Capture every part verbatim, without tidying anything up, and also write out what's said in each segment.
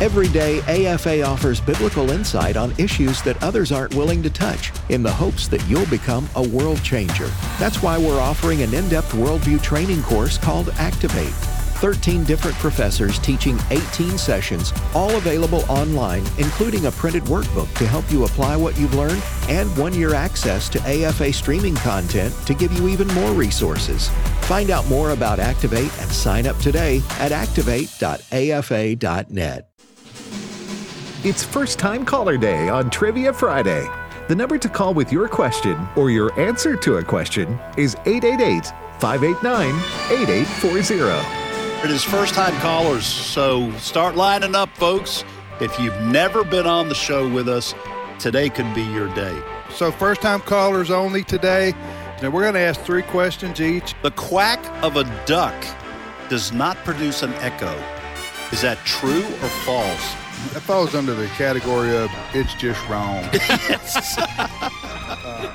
Every day, A F A offers biblical insight on issues that others aren't willing to touch in the hopes that you'll become a world changer. That's why we're offering an in-depth worldview training course called Activate. thirteen different professors teaching eighteen sessions, all available online, including a printed workbook to help you apply what you've learned and one-year access to A F A streaming content to give you even more resources. Find out more about Activate and sign up today at activate dot a f a dot net. It's First Time Caller Day on Trivia Friday. The number to call with your question or your answer to a question is eight eight eight, five eight nine, eight eight four zero. It is first-time callers, so start lining up, folks. If you've never been on the show with us, today could be your day. So first-time callers only today. Now we're going to ask three questions each. The quack of a duck does not produce an echo. Is that true or false? That falls under the category of it's just wrong. Yes. uh,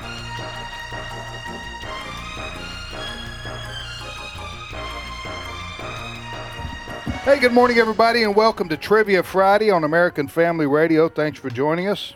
Hey, good morning, everybody, and welcome to Trivia Friday on American Family Radio. Thanks for joining us.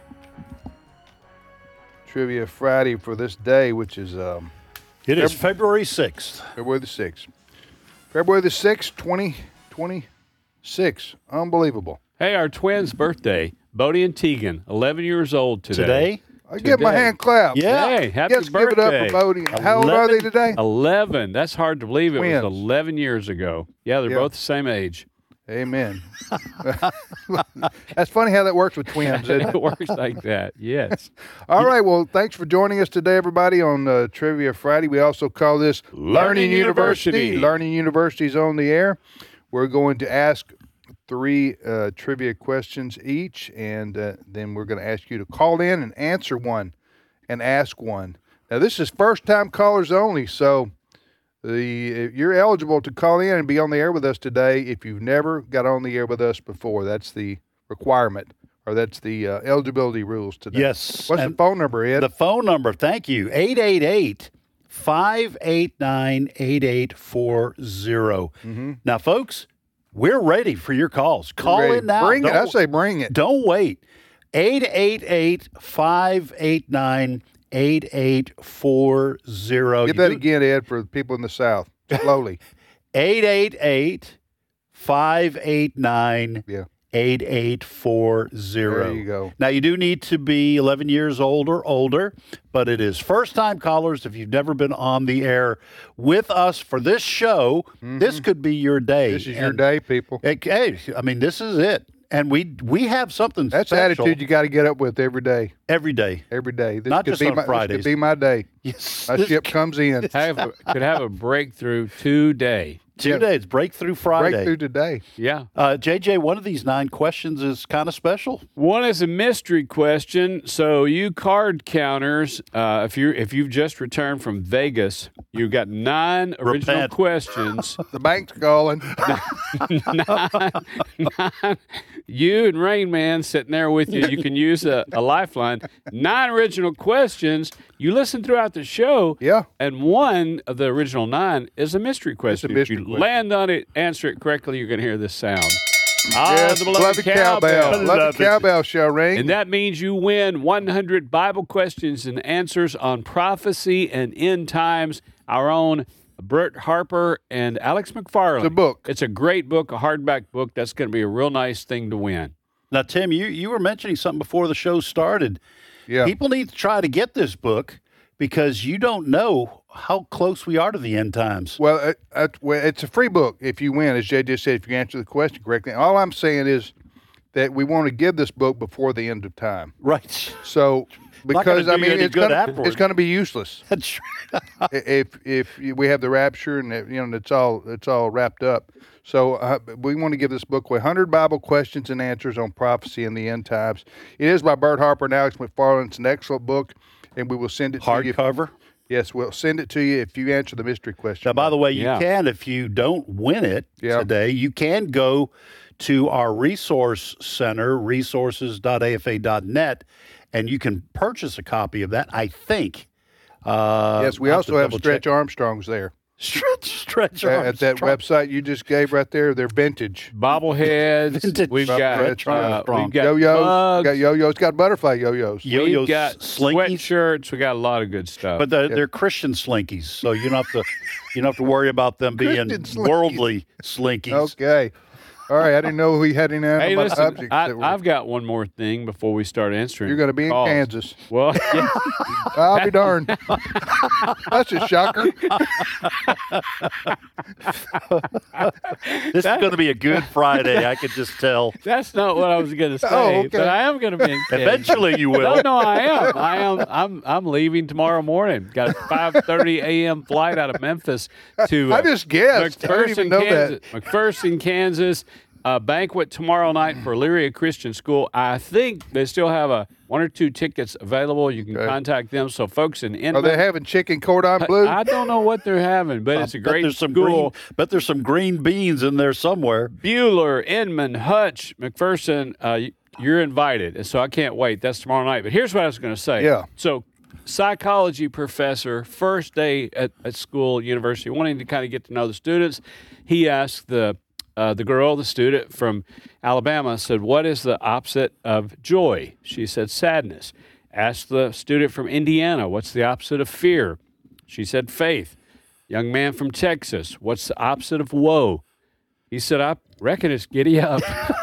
Trivia Friday for this day, which is... Um, it is February sixth. February the sixth. February the sixth, twenty twenty-six. Unbelievable. Hey, our twins' birthday, Bodie and Tegan, eleven years old today. Today? I give my hand clap. Yeah. Hey, happy yes, birthday. Give it up for Bodie. How old are they today? eleven. That's hard to believe. It Twins. was eleven years ago. Yeah, they're Yeah. both the same age. Amen. That's funny how that works with twins, isn't it? It works like that, yes. All right, well, thanks for joining us today, everybody, on uh, Trivia Friday. We also call this Learning, Learning University. University. Learning University is on the air. We're going to ask three uh, trivia questions each, and uh, then we're going to ask you to call in and answer one and ask one. Now, this is first-time callers only, so the you're eligible to call in and be on the air with us today if you've never got on the air with us before. That's the requirement, or that's the uh, eligibility rules today. Yes. What's the phone number, Ed? The phone number, thank you, eight eight eight, five eight nine, eight eight four zero. Mm-hmm. Now, folks, we're ready for your calls. Call Ready. in now. Bring it. Don't- I say bring it. Don't wait. eight eight eight, five eight nine, eight eight four zero. Get that again, Ed, for the people in the South. Slowly. eight eight eight, five eight nine, Yeah. eight eight four zero. There you go. Now, you do need to be eleven years old or older, but it is first-time callers. If you've never been on the air with us for this show, Mm-hmm. this could be your day. This is your And- day, people. Hey, I mean, this is it. And we we have something That's the special attitude you got to get up with every day. every day. Every day. This Not could just be on my, This Fridays. could be my day. Yes. My this- ship comes in. Have a, could have a breakthrough today. Two Yeah. days, Breakthrough Friday. Breakthrough today. Yeah. Uh, J J, one of these nine questions is kind of special. One is a mystery question. So you card counters, uh, if you if you've just returned from Vegas, you've got nine original Repent. questions. The bank's calling. nine, nine, you and Rain Man sitting there with you. You can use a, a lifeline. Nine original questions. You listen throughout the show. Yeah. And one of the original nine is a mystery question. mystery if you question. land on it, answer it correctly, you're going to hear this sound. Yes, the beloved cowbell. Beloved cowbell shall ring. And that means you win one hundred Bible questions and answers on prophecy and end times. Our own Bert Harper and Alex McFarland. It's a book. It's a great book, a hardback book. That's going to be a real nice thing to win. Now, Tim, you, you were mentioning something before the show started. Yeah. People need to try to get this book because you don't know how close we are to the end times. Well, it, it, well, it's a free book if you win, as Jay just said, if you answer the question correctly. All I'm saying is that we want to give this book before the end of time. Right. So, Not gonna because, I do you mean, any it's good gonna, afterwards. it's going to be useless. That's I- if if we have the rapture and it, you know it's all it's all wrapped up. So uh, we want to give this book away, one hundred Bible questions and answers on prophecy and the end times. It is by Bert Harper and Alex McFarland. It's an excellent book, and we will send it to you. hardcover. Yes, we'll send it to you if you answer the mystery question. Now, by the way, you Yeah. can, if you don't win it Yeah. today, you can go to our resource center, resources dot a f a dot net, and you can purchase a copy of that, I think. Uh, Yes, we I'll have also to have double Stretch check. Armstrongs there. Stretch, stretch At, arms. at that Trump. website you just gave right there, they're vintage. Bobbleheads. Vintage We've got, stretch uh, arms. we've got Yo-yos. mugs. Got yo-yos. Got butterfly yo-yos. Yo-yo We've got slinkies. sweatshirts. We got a lot of good stuff. But they're, they're Christian slinkies, so you don't have to you don't have to worry about them being Christian slinkies. worldly slinkies. Okay. All right. I didn't know we had any hey, animal listen, subjects. I, that were, I've got one more thing before we start answering. you're going to be in calls. Kansas. Well, yeah. I'll be darned. That's a shocker. This is going to be a good Friday, I could just tell. That's not what I was going to say. Oh, okay. But I am going to be in Kansas. Eventually you will. No, no, I am. I am. I'm. I'm leaving tomorrow morning. Got a five thirty a.m. flight out of Memphis to. Uh, I just guessed. I didn't even McPherson, know Kansas. that. McPherson, Kansas. A banquet tomorrow night for Elyria Christian School. I think they still have a one or two tickets available. You can Okay. contact them. So, folks in Are Inman, they having chicken cordon bleu? I don't know what they're having, but it's a Bet great there's some school. green, bet there's some green beans in there somewhere. Bueller, Inman, Hutch, McPherson, uh, y- you're invited. And so I can't wait. That's tomorrow night. But here's what I was going to say. Yeah. So, psychology professor, first day at, at school, university, wanting to kind of get to know the students, he asked the uh, the girl, the student from Alabama, said, "What is the opposite of joy?" She said, "Sadness." Asked the student from Indiana, "What's the opposite of fear?" She said, "Faith." Young man from Texas, "What's the opposite of woe?" He said, "I reckon it's giddy up."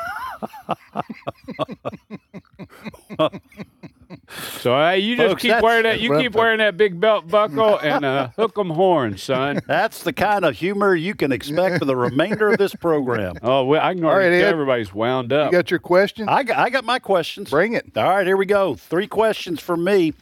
So uh, you just Folks, keep that's- wearing that. You that's keep what I'm wearing that big belt buckle and uh, hook 'em horns, son. That's the kind of humor you can expect for the remainder of this program. Oh, well, I can All already right, tell Ed. everybody's wound up. You got your question? I got, I got my questions. Bring it. All right, here we go. Three questions from me.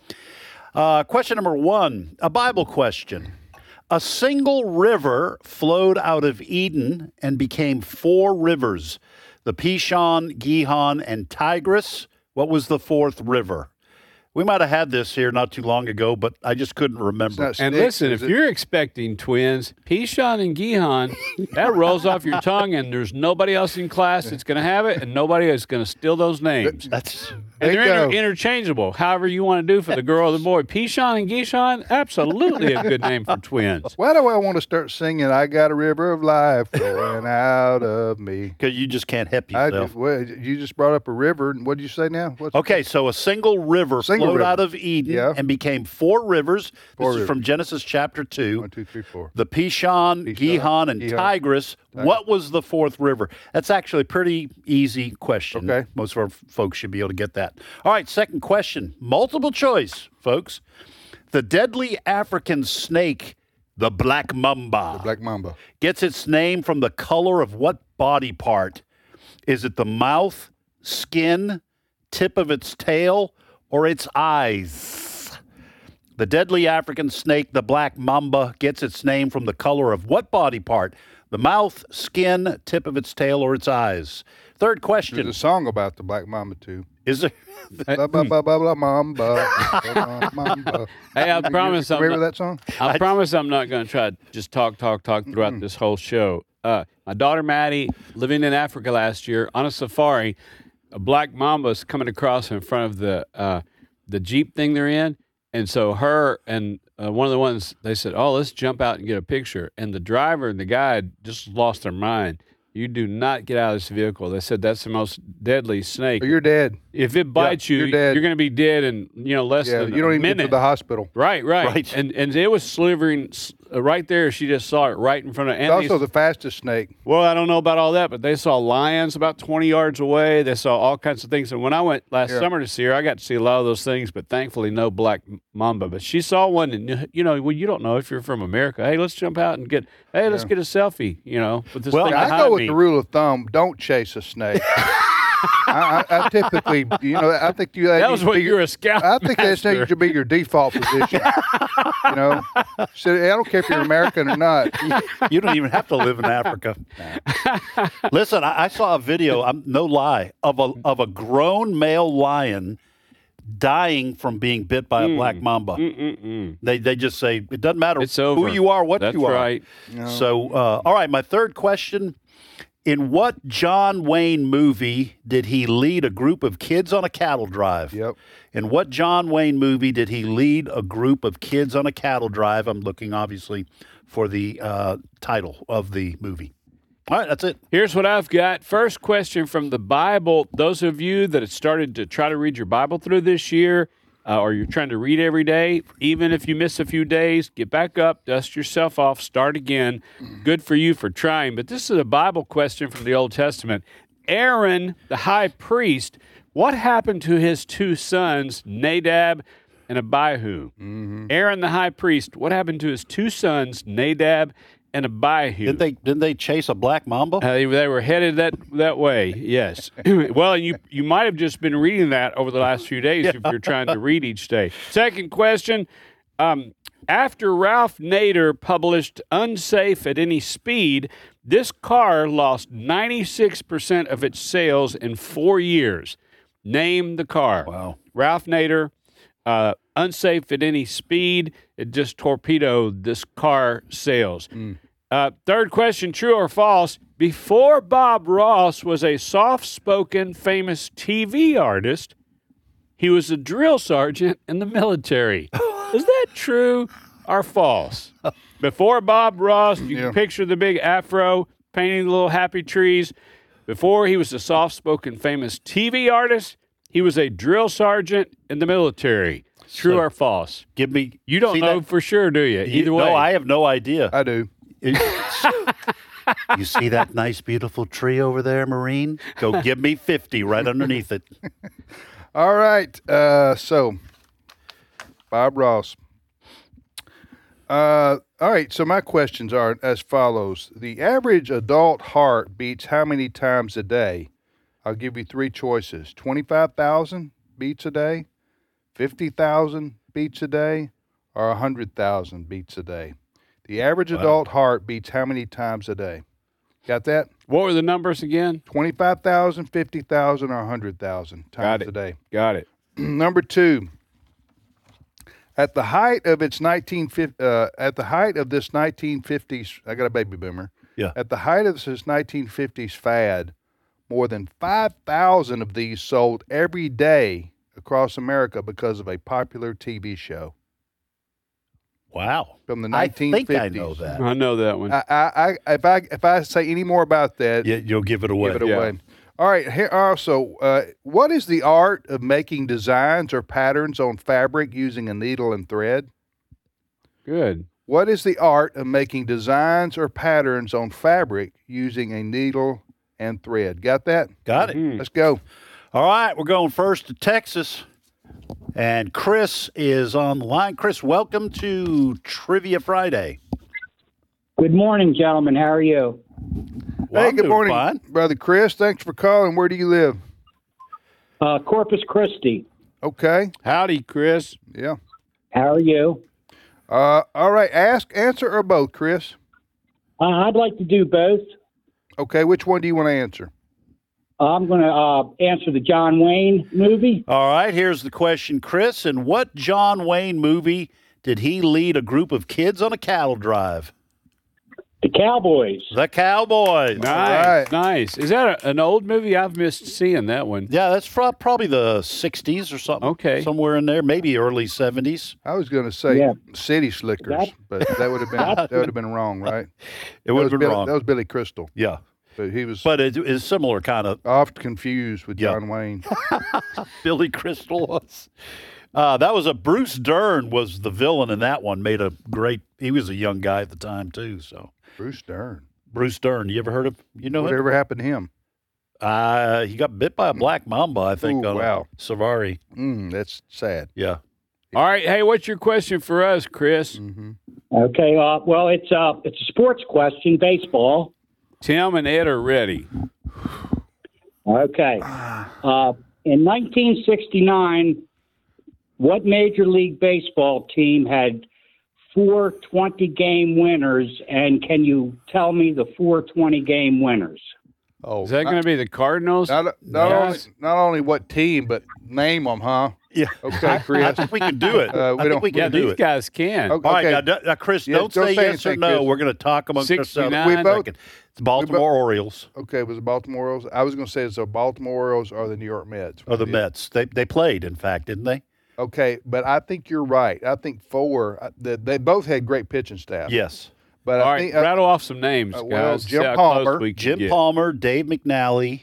Uh, question number one, a Bible question. A single river flowed out of Eden and became four rivers, the Pishon, Gihon, and Tigris. What was the fourth river? We might have had this here not too long ago, but I just couldn't remember. not And Sticks, listen, is if it? you're expecting twins, Pishon and Gihon, that rolls off your tongue, and there's nobody else in class that's going to have it, and nobody is going to steal those names. That's And they're Bingo. inter- interchangeable, however you want to do for the girl or the boy. Pishon and Gishon, absolutely a good name for twins. Why do I want to start singing "I Got a River of Life flowing out of me"? because you just can't help I yourself. just, well, you just brought up a river. and What did you say now? What's Okay, so a single river Single flowed river. out of Eden Yeah. and became four rivers. Four this is rivers. from Genesis chapter two. one, two, three, four? The Pishon, Pishon, Gihon, and Gihon. Tigris. What was the fourth river? That's actually a pretty easy question. Okay. Most of our f- folks should be able to get that. All right, second question. Multiple choice, folks. The deadly African snake, the black mamba, Black Mamba. gets its name from the color of what body part? Is it the mouth, skin, tip of its tail, or its eyes? The deadly African snake, the black mamba, gets its name from the color of what body part? The mouth, skin, tip of its tail, or its eyes? Third There's question. a song about the Black Mamba too. Is there? Blah, blah, blah, blah, blah, mamba. Blah, blah, mamba. Hey, I You- promise you I'm Remember not, that song? I promise I'm not going to try to just talk, talk, talk throughout this whole show. Uh, my daughter Maddie, living in Africa last year on a safari, a black mamba's coming across in front of the uh, the Jeep thing they're in. And so her and uh, one of the ones, they said, "Oh, let's jump out and get a picture." And the driver and the guide just lost their mind. You do not get out of this vehicle. They said that's the most deadly snake. Oh, you're dead. If it bites you, you're dead. you're going to be dead in you know less Yeah, than you don't a even minute. get to the hospital. Right, right, Right. And and it was slivering s- uh, right there. She just saw it right in front of. It's And also they- the fastest snake. well, I don't know about all that, but they saw lions about twenty yards away. They saw all kinds of things. And when I went last Yeah. summer to see her, I got to see a lot of those things, but thankfully no black mamba. But she saw one, and you know, well, you don't know if you're from America. Hey, let's jump out and get. Hey, let's get a selfie. You know, with this Well, thing I behind go with me. the rule of thumb: don't chase a snake. I, I, I typically, you know, I think you. That was needs to what be you're your- a scout. I think that master. needs to be your default position. you know, so I don't care if you're American or not. You don't even have to live in Africa. Listen, I, I saw a video. I'm no lie of a of a grown male lion dying from being bit by a black mamba. They they just say it doesn't matter It's over. who you are, what That's you are. right. So, uh, all right, my third question. In what John Wayne movie did he lead a group of kids on a cattle drive? Yep. In what John Wayne movie did he lead a group of kids on a cattle drive? I'm looking obviously for the uh, title of the movie. All right, that's it. Here's what I've got. First question from the Bible. Those of you that have started to try to read your Bible through this year, uh, or you're trying to read every day, even if you miss a few days, get back up, dust yourself off, start again. Good for you for trying. But this is a Bible question from the Old Testament. Aaron, the high priest, what happened to his two sons, Nadab and Abihu? Mm-hmm. Aaron, the high priest, what happened to his two sons, Nadab and Abihu? Did they didn't they chase a black mamba? Uh, they, they were headed that that way. Yes. Well, you you might have just been reading that over the last few days if you're trying to read each day. Second question: um, after Ralph Nader published "Unsafe at Any Speed," this car lost ninety-six percent of its sales in four years. Name the car. Wow. Ralph Nader. Uh, unsafe at any speed. It just torpedoed this car sales. Mm. Uh, third question, true or false? Before Bob Ross was a soft-spoken, famous T V artist, he was a drill sergeant in the military. Is that true or false? Before Bob Ross, you Yeah. can picture the big afro, painting the little happy trees. Before he was a soft-spoken, famous T V artist, he was a drill sergeant in the military. True So, or false? Give me. You don't see know that? for sure, do you? Either You- way. No, I have no idea. I do. You see that nice, beautiful tree over there, Marine? Go give me fifty right underneath it. All right. Uh, so, Bob Ross. Uh, all right. So my questions are as follows: the average adult heart beats how many times a day? I'll give you three choices: twenty-five thousand beats a day, fifty thousand beats a day, or one hundred thousand beats a day. The average Wow. adult heart beats how many times a day? Got that? What were the numbers again? twenty-five thousand, fifty thousand, or one hundred thousand Got times it. a day. Got it. Number two, at the height of its nineteen fifty, uh, at the height of this nineteen fifties, I got a baby boomer. Yeah. At the height of this nineteen fifties fad, more than five thousand of these sold every day across America because of a popular T V show Wow. from the I nineteen fifties. think I know that. I know that one. I, I, I, if I, if I say any more about that, Yeah, you'll give it away. give it Yeah. away. All right. Here also, uh, what is the art of making designs or patterns on fabric using a needle and thread? Good. What is the art of making designs or patterns on fabric using a needle and thread? Got that? Got it. Mm. Let's go. All right, we're going first to Texas. And Chris is on the line. Chris, welcome to Trivia Friday. Good morning, gentlemen. How are you? Well, hey, I'm good doing morning, fine. Brother Chris. Thanks for calling. Where do you live? Uh, Corpus Christi. Okay. Howdy, Chris. Yeah. How are you? Uh, all right. Ask, answer, or both, Chris. Uh, I'd like to do both. Okay. Which one do you want to answer? I'm going to uh, answer the John Wayne movie. All right, here's the question, Chris. In what John Wayne movie did he lead a group of kids on a cattle drive? The Cowboys. The Cowboys. Nice. right. Nice. Is that a, an old movie? I've missed seeing that one. Yeah, that's fro- probably the sixties or something. Okay. Somewhere in there, maybe early seventies. I was going to say Yeah. City Slickers, That- but that would have been that would have been wrong, right? It That would was have been Billy, wrong. That was Billy Crystal, Yeah, but he was but it is similar kind of. oft confused with Yeah. John Wayne. Billy Crystal was. Uh, that was a Bruce Dern was the villain in that one. Made a great. He was a young guy at the time too. So Bruce Dern. Bruce Dern, you ever heard of? You know him? Whatever happened to him? Uh, he got bit by a black mamba, I think. Ooh, on wow. a safari. Mm, that's sad. Yeah. All right. Hey, what's your question for us, Chris? Mm-hmm. Okay. Uh, well, it's uh, it's a sports question, baseball. Tim and Ed are ready. Okay. Uh, in nineteen sixty-nine, what Major League Baseball team had four twenty-game winners, and can you tell me the four twenty-game winners? Oh, Is that going to be the Cardinals? not, not only Yes. not only what team, but name them, huh? Yeah. Okay, I Chris. think we can do it. Uh, we I think don't- we can Yeah, do these it. guys can. Okay. All right, now, do- now, Chris, Yeah, don't, don't say say yes or anything, no. Chris. We're going to talk amongst ourselves. sixty-nine. We both- It's the Baltimore Orioles Okay, it was the Baltimore Orioles. I was going to say it's the Baltimore Orioles or the New York Mets. or the Yeah. Mets. They they played, in fact, didn't they? Okay, but I think you're right. I think four. I- They, they both had great pitching staff. Yes. But All I right, think uh, rattle off some names, uh, guys. well, See Jim how close Palmer. we can Jim get. Palmer, Dave McNally.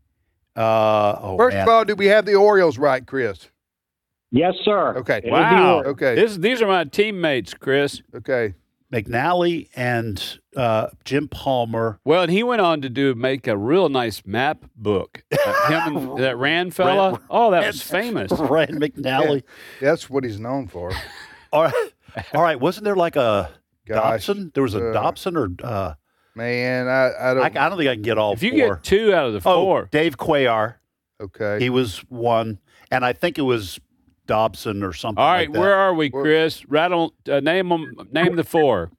Uh, oh, first man. of all, do we have the Orioles right, Chris? Yes, sir. Okay. It would be Wow. ordered. Okay. This, these are my teammates, Chris. Okay. McNally and uh, Jim Palmer. Well, and he went on to do make a real nice map book. Uh, him and that Rand fella. Rand- oh, that was famous. Rand McNally. That's what he's known for. All right. All right. Wasn't there like a Gosh, Dobson? There was a uh, Dobson or uh, Man, I, I I, don't. I don't think I can get all If you four. get two out of the oh, four, Dave Cuellar. okay. He was one, and I think it was Dobson or something. all right, like that. where are we, Where- Chris? Rattle, uh, name them. Name the four.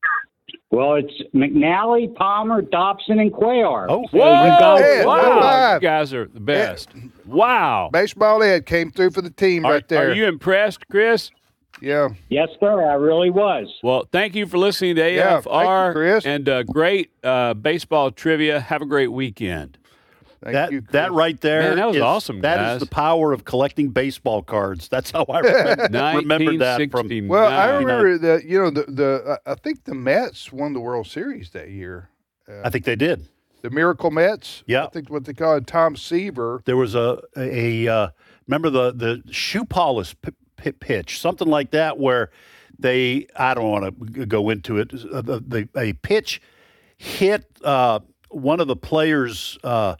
Well, it's McNally, Palmer, Dobson, and Cuellar. Oh, So Whoa! you got Yeah, wow, five. you guys are the best. Wow. Baseball Ed came through for the team Are, right there. are you impressed, Chris? yeah. Yes, sir. I really was. Well, thank you for listening to Yeah, A F R thank you, Chris. and uh, great uh, baseball trivia. Have a great weekend. Thank that you, Chris. that right there. Man, that was is- awesome, That guys. is the power of collecting baseball cards. That's how I remember, remember that from. Well, I nineteen sixty-nine. remember that. You know, the the uh, I think the Mets won the World Series that year. Uh, I think they did. the Miracle Mets. Yeah. I think what they call it, Tom Seaver. There was a a, a uh, remember the the shoe polish p- p- pitch, something like that, where they I don't want to go into it. Uh, the, the a pitch hit uh, one of the players' uh,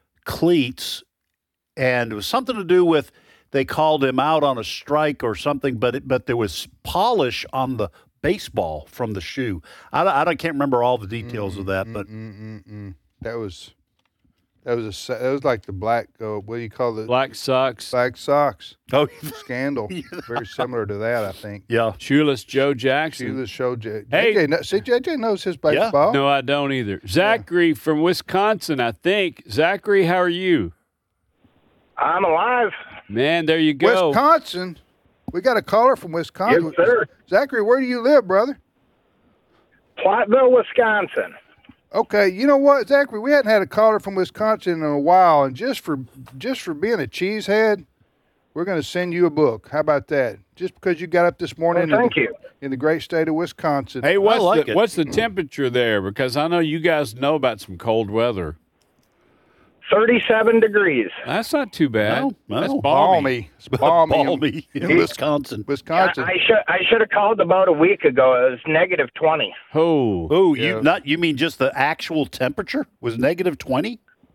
cleats, and it was something to do with they called him out on a strike or something. But it, but there was polish on the baseball from the shoe. I, I, I can't remember all the details of that, but Mm-mm-mm. That was that was a sa- that was like the black uh, what do you call it? Black Sox, Black Sox oh scandal. Very similar to that, I think. yeah. Shoeless Joe Jackson. See the show. J- Hey. J J, kno- see, J J knows his baseball. No, I don't either. Zachary from Wisconsin, I think. Zachary, how are you? I'm alive. Man, there you go. Wisconsin. We got a caller from Wisconsin. Yes, sir. Zachary, where do you live, brother? Platteville, Wisconsin. Okay, you know what, Zachary? We hadn't had a caller from Wisconsin in a while, and just for just for being a cheesehead, we're going to send you a book. How about that? Just because you got up this morning Well, in, thank the, you. in the great state of Wisconsin. Hey, what's like the it. what's the temperature there? Because I know you guys know about some cold weather. thirty-seven degrees. That's not too bad. No, no. That's balmy. balmy. It's balmy, in Balmy in Wisconsin. Wisconsin. I should I should have called about a week ago. It was negative twenty. Oh, Oh, Yeah. you not you mean just the actual temperature was negative twenty?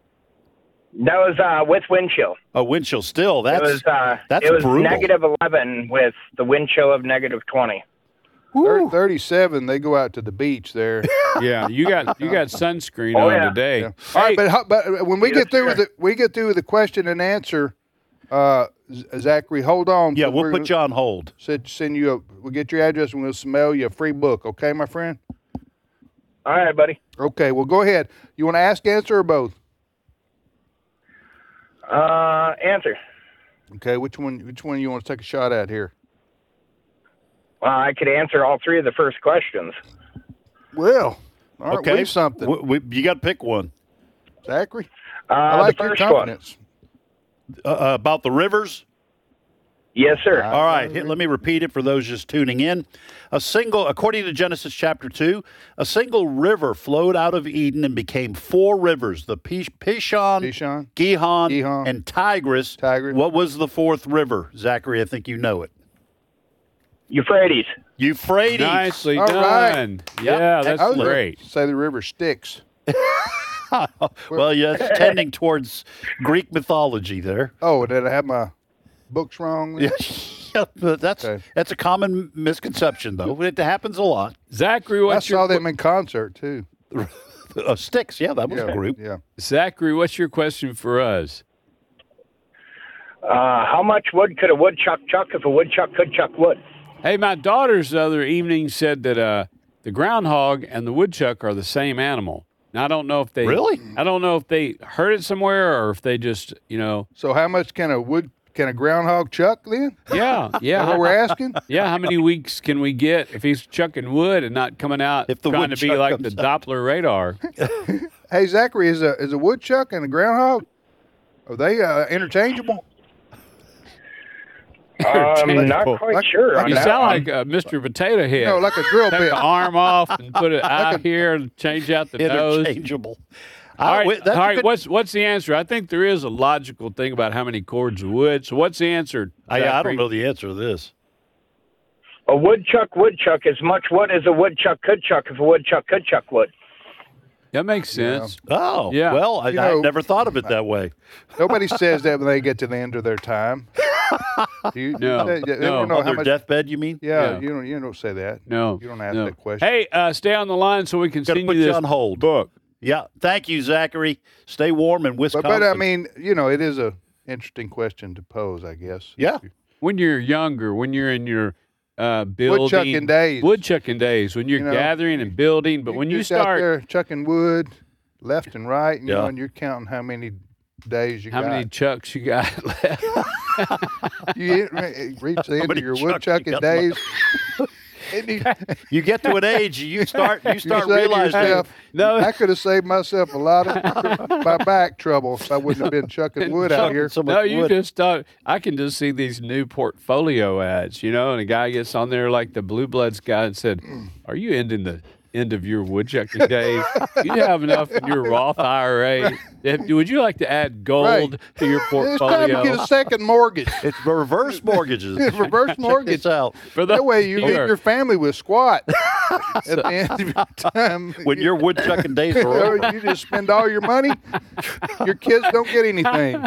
That was uh, with wind chill. A wind chill still. That's it was uh, that's it was brutal. negative eleven with the wind chill of negative twenty. Thir- thirty-seven. They go out to the beach there. yeah. You got you got sunscreen Oh, on yeah. today. Yeah. All right, but, how- but when we Yes, get through with sir. the we get through with the question and answer, uh, Z- Zachary, hold on. Yeah, So we'll we're put you on hold. Send, send you a. We'll get your address and we'll mail you a free book. Okay, my friend. All right, buddy. Okay. Well, go ahead. You want to ask, answer, or both? Uh, answer. Okay. Which one? Which one you want to take a shot at here? Well, I could answer all three of the first questions. Well, all right. Okay, We've something, W- we- you got to pick one Zachary. Uh, I like the your first one. confidence. uh, uh, about the rivers. Yes, sir. Uh, All right, here, let me repeat it for those just tuning in. A single, according to Genesis chapter two, a single river flowed out of Eden and became four rivers: the Pish- Pishon, Pishon, Gihon, Gihon, and Tigris. Tigris. What was the fourth river, Zachary? I think you know it. Euphrates. Euphrates. Nicely All right. done. Yeah, that's I was gonna great. Say the river Styx. Well, yeah, it's tending towards Greek mythology there. Oh, did I have my books wrong? Yeah, yeah, but that's Okay. that's a common misconception, though. It happens a lot. Zachary, I what's saw your them in concert too. Uh, Styx, yeah, that was Yeah, a group. yeah. Zachary? What's your question for us? Uh, how much wood could a woodchuck chuck if a woodchuck could chuck wood? Hey, my daughters the other evening said that uh, the groundhog and the woodchuck are the same animal. Now, I don't know if they Really? I don't know if they heard it somewhere or if they just, you know, So how much can a wood can a groundhog chuck then? yeah, yeah. Is that what we're asking? Yeah, how many weeks can we get if he's chucking wood and not coming out If the trying to be woodchuck like the comes out. Doppler radar? Hey Zachary, is a is a woodchuck and a groundhog, are they uh, interchangeable? I'm not quite Like- sure. like on You that sound one. like uh, Mister Potato Head. You know, like a drill Take bit. the arm off and put an eye here and change out the nose. Interchangeable. All I- right, wait, that's all a right. good- What's what's the answer? I think there is a logical thing about how many cords of wood. So what's the answer? I, I Zachary? don't know the answer to this. A woodchuck woodchuck as much wood as a woodchuck could chuck if a woodchuck could chuck wood. That makes sense. Oh, Yeah. well, I, You I know- never thought of it that way. Nobody says that when they get to the end of their time. Do you, do you No, say- they no. don't know On how their much. deathbed, you mean? Yeah, Yeah. you don't. You don't say that. No, You don't ask no. that question. Hey, uh, stay on the line so we can Gotta continue put you this on hold. book. Yeah. Thank you, Zachary. Stay warm in but, Wisconsin. but I mean, you know, it is a interesting question to pose, I guess. Yeah. When you're younger, when you're in your uh, building, Woodchucking days. woodchucking days, when you're You know, gathering and building, but when you just out start, there chucking wood left and right, and, you Yeah. know, and you're counting how many days you how got. many chucks you got left? You reach the end many of your chucks you woodchucking got days. And you, You get to an age, you start you you start say to realizing. yourself, No. I could have saved myself a lot of my back trouble if I wouldn't have been chucking wood out here. So much No, you wood. just uh, I can just see these new portfolio ads, you know, and a guy gets on there like the Blue Bloods guy and said, "Are you ending the end of your woodchucking days? You have enough in your Roth I R A. If- Would you like to add gold Right. to your It's time to portfolio?" get a second mortgage. It's reverse mortgages. It's reverse Check mortgage. this out. For the- That way you leave Sure. your family with squat at the end of your time. When your woodchucking days are over. you just spend all your money, your kids don't get anything.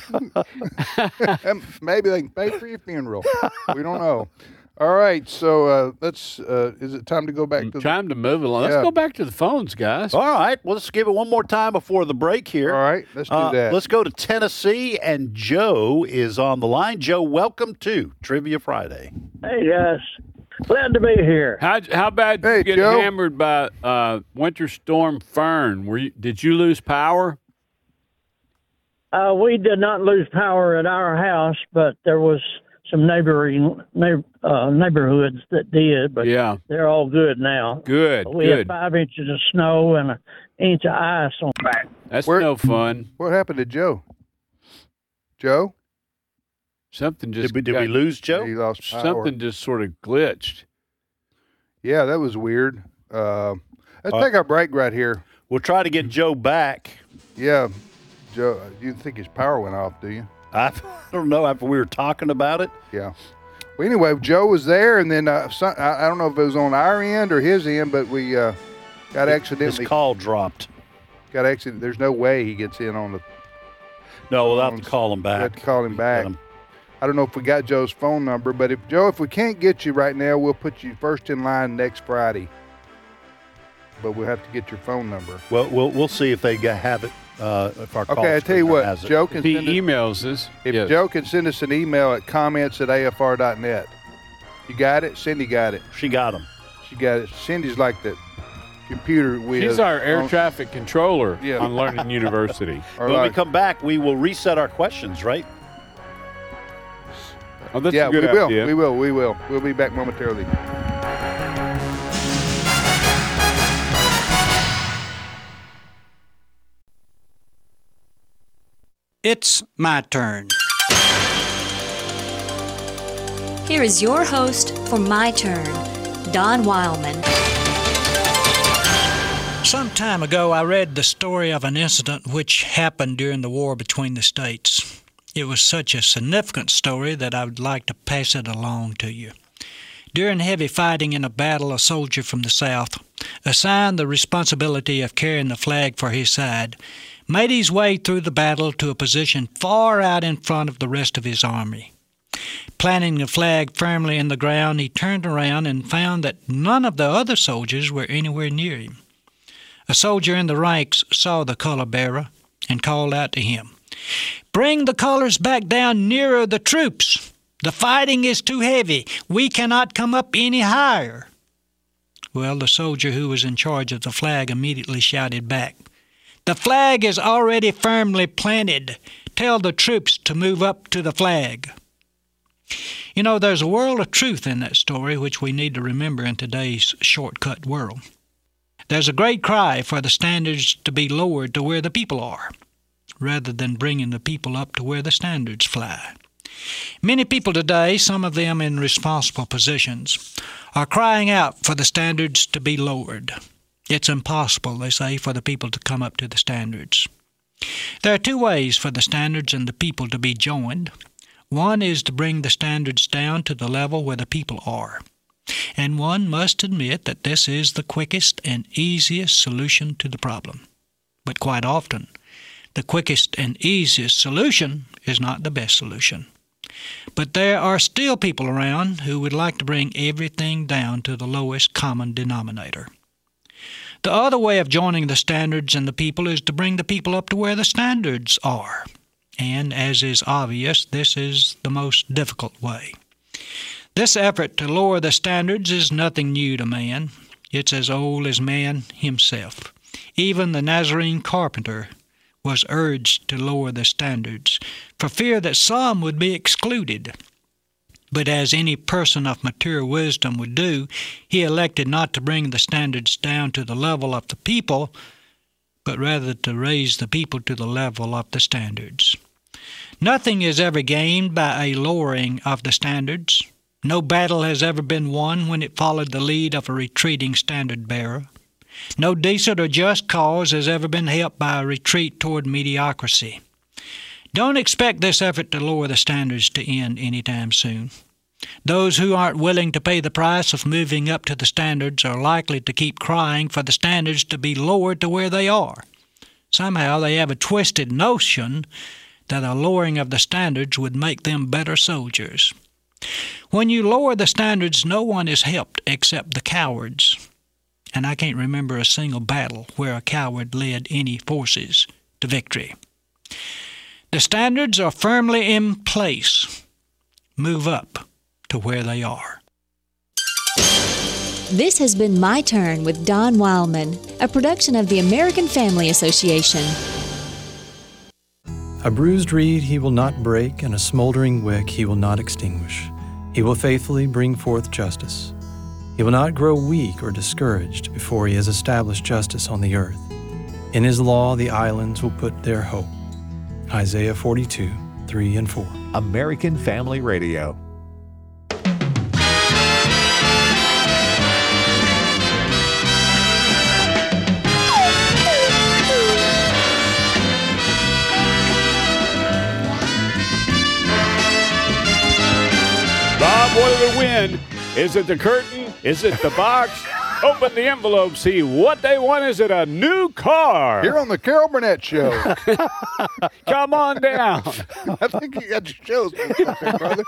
And maybe they can pay for your funeral. We don't know. All right, so uh, let's. Uh, is it time to go back to the? Time to move along. Let's Yeah. go back to the phones, guys. All right. Well, let's give it one more time before the break here. All right, let's do Uh, that. Let's go to Tennessee, and Joe is on the line. Joe, welcome to Trivia Friday. Hey guys, glad to be here. How how bad did Hey, you get Joe. hammered by uh, Winter Storm Fern? Were you, did you lose power? Uh, we did not lose power at our house, but there was some neighboring neigh- uh, neighborhoods that did. But Yeah. they're all good now. Good, We had good. five inches of snow and an inch of ice on back. That's Where- no fun. What happened to Joe? Joe? Something just Did we, did got- we lose Joe? He lost power. Something just sort of glitched. Yeah, that was weird. Uh, let's Uh, take our break right here. We'll try to get Joe back. Yeah, Joe. You think his power went off? Do you? I don't know. After we were talking about it, Yeah. Well, anyway, Joe was there, and then uh, some, I, I don't know if it was on our end or his end, but we uh, got his accidentally call dropped. got accident. There's no way he gets in on the. No, we'll have to call him We had back. to call him back. Get him. I don't know if we got Joe's phone number, but if Joe, if we can't get you right now, we'll put you first in line next Friday. But we'll have to get your phone number. Well, we'll we'll see if they ga- have it. Uh, if our call Okay, I tell you screener what, has it. Joe can If he send us, emails us, if yes. Joe can send us an email at comments at A F R dot net. You got it? Cindy got it. She got him. She got it. Cindy's like the computer whiz. She's our air on- traffic controller Yeah. on Learning University. or When we like- come back, we will reset our questions, right? Oh, that's yeah, a good we will. idea. We will. We will. We'll be back momentarily. It's my turn. Here is your host for My Turn, Don Wildman. Some time ago, I read the story of an incident which happened during the war between the states. It was such a significant story that I would like to pass it along to you. During heavy fighting in a battle, a soldier from the South, assigned the responsibility of carrying the flag for his side, made his way through the battle to a position far out in front of the rest of his army. Planting the flag firmly in the ground, he turned around and found that none of the other soldiers were anywhere near him. A soldier in the ranks saw the color bearer and called out to him, "Bring the colors back down nearer the troops. The fighting is too heavy. We cannot come up any higher." Well, the soldier who was in charge of the flag immediately shouted back, "The flag is already firmly planted. Tell the troops to move up to the flag." You know, there's a world of truth in that story which we need to remember in today's shortcut world. There's a great cry for the standards to be lowered to where the people are, rather than bringing the people up to where the standards fly. Many people today, some of them in responsible positions, are crying out for the standards to be lowered. It's impossible, they say, for the people to come up to the standards. There are two ways for the standards and the people to be joined. One is to bring the standards down to the level where the people are. And one must admit that this is the quickest and easiest solution to the problem. But quite often, the quickest and easiest solution is not the best solution. But there are still people around who would like to bring everything down to the lowest common denominator. The other way of joining the standards and the people is to bring the people up to where the standards are. And as is obvious, this is the most difficult way. This effort to lower the standards is nothing new to man. It's as old as man himself. Even the Nazarene carpenter was urged to lower the standards for fear that some would be excluded. But as any person of mature wisdom would do, he elected not to bring the standards down to the level of the people, but rather to raise the people to the level of the standards. Nothing is ever gained by a lowering of the standards. No battle has ever been won when it followed the lead of a retreating standard-bearer. No decent or just cause has ever been helped by a retreat toward mediocrity. Don't expect this effort to lower the standards to end anytime soon. Those who aren't willing to pay the price of moving up to the standards are likely to keep crying for the standards to be lowered to where they are. Somehow they have a twisted notion that a lowering of the standards would make them better soldiers. When you lower the standards, no one is helped except the cowards. And I can't remember a single battle where a coward led any forces to victory. The standards are firmly in place. Move up to where they are. This has been My Turn with Don Wildman, a production of the American Family Association. A bruised reed he will not break, and a smoldering wick he will not extinguish. He will faithfully bring forth justice. He will not grow weak or discouraged before he has established justice on the earth. In his law the islands will put their hope. Isaiah forty-two, three and four. American Family Radio. Bob, what do we win? Is it the curtain? Is it the box? Open the envelope, see what they want. Is it a new car? Here on the Carol Burnett Show. Come on down. I think you got your shows, brother.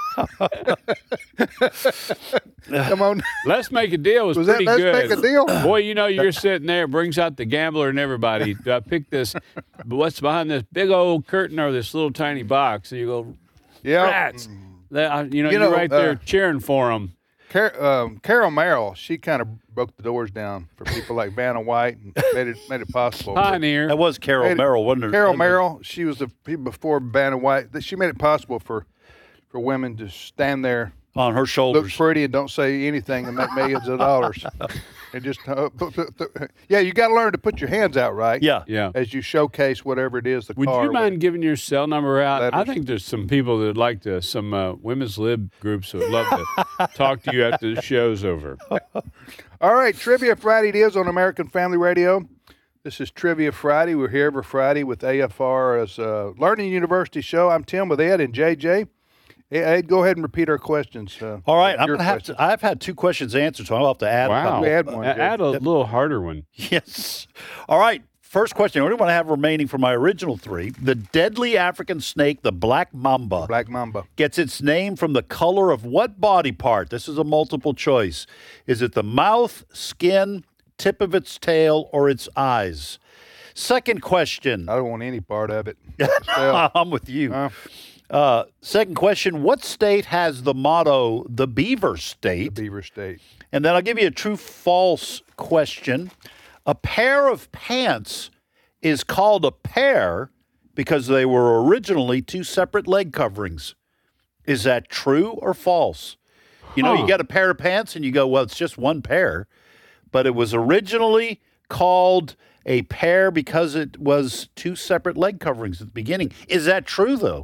Come on. Let's Make a Deal was, Was pretty that Let's good. Make a Deal? Boy, you know, you're sitting there, brings out the gambler and everybody. I pick this, what's behind this big old curtain or this little tiny box? And you go, yeah. Rats. That, you know, You you're know, right there uh, cheering for them. Car- um, Carol Merrill, she kind of broke the doors down for people like Vanna White and made it made it possible. Pioneer. That was Carol Made it- Merrill, wasn't it? Carol Merrill, she was the people before Vanna White. That She made it possible for for women to stand there on her shoulders, look pretty, and don't say anything and make millions of dollars. And just uh, put, put, put, yeah, you got to learn to put your hands out right. Yeah, yeah. As you showcase whatever it is, the Would car. you mind giving your cell number out? Letters. I think there's some people that would like to, some uh, women's lib groups that would love to talk to you after the show's over. All right, Trivia Friday it is on American Family Radio. This is Trivia Friday. We're here every Friday with A F R as a Learning University show. I'm Tim with Ed and J J. Hey, Ed, go ahead and repeat our questions. Uh, All right, I'm your gonna have questions. to. I've had two questions answered, so I'll have to add. a Wow. couple. Add one, A- Jay. Add a little harder one. Yes. All right. First question. I only want to have remaining for my original three. The deadly African snake, the black mamba, Black Mamba. gets its name from the color of what body part? This is a multiple choice. Is it the mouth, skin, tip of its tail, or its eyes? Second question. I don't want any part of it. I'm with you. Uh, Uh, second question. What state has the motto, the Beaver the State? Beaver State. And then I'll give you a true-false question. A pair of pants is called a pair because they were originally two separate leg coverings. Is that true or false? You know, Huh. you get a pair of pants and you go, well, it's just one pair. But it was originally called a pair because it was two separate leg coverings at the beginning. Is that true, though?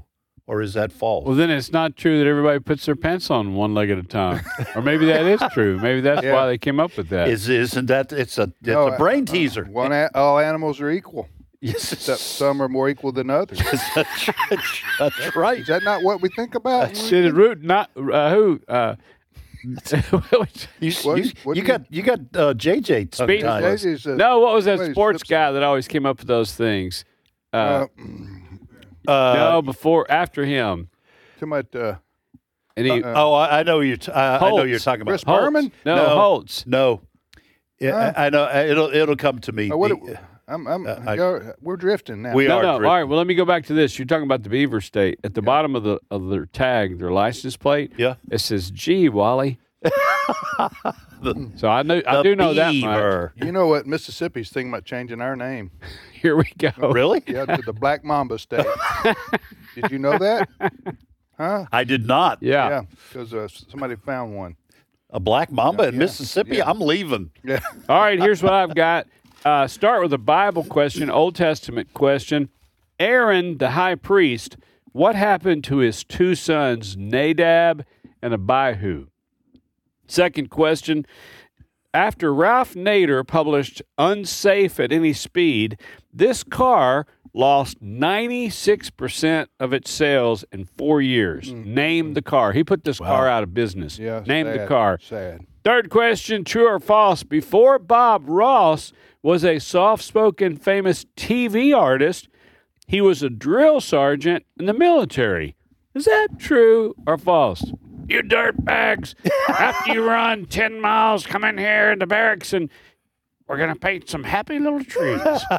or is that false? Well, then it's not true that everybody puts their pants on one leg at a time. Or maybe that is true. Maybe that's Yeah. why they came up with that. Is isn't that it's a it's No, a brain uh, teaser? One, a- all animals are equal. Yes, Except some are more equal than others. that's, that's right. Is that not what we think about? Did it root not uh, who? Uh, You, What- you, what you do you- got you got uh, J J Speed- tongue-tied. J J's a- no, what was that Wait, sports Simpson. guy that always came up with those things? Uh, Uh, Uh, no, before, after him. too much. Uh, And he, Uh, Oh, I, I know you're. T- I, I know Holtz. you're talking about. Chris Holtz. Berman? No, No. Holtz. No, yeah, Huh? I, I know. It'll it'll come to me. uh, what, The- I'm, I'm, Uh, I- you're- we're drifting now. We No, are no. drifting. All right. Well, let me go back to this. You're talking about the Beaver State. At the bottom of the of their tag, their license plate, Yeah. it says "Gee, Wally." So I know I The do know that much. beaver. You know what? Mississippi's thinking about changing our name. Here we go. Really? Yeah, to the Black Mamba State. Did you know that? Huh? I did not. Yeah. Yeah, because uh, somebody found one. A black mamba in Yeah, Mississippi. yeah. I'm leaving. Yeah. All right. Here's what I've got. Uh, start with a Bible question, Old Testament question. Aaron, the high priest, what happened to his two sons, Nadab and Abihu? Second question. After Ralph Nader published Unsafe at Any Speed, this car lost ninety-six percent of its sales in four years. Name the car. He put this car out of business. Yeah. Name the sad, car. Sad. Third question, true or false? Before Bob Ross was a soft-spoken famous T V artist, he was a drill sergeant in the military. Is that true or false? You dirtbags, after you run ten miles, come in here in the barracks and we're going to paint some happy little trees.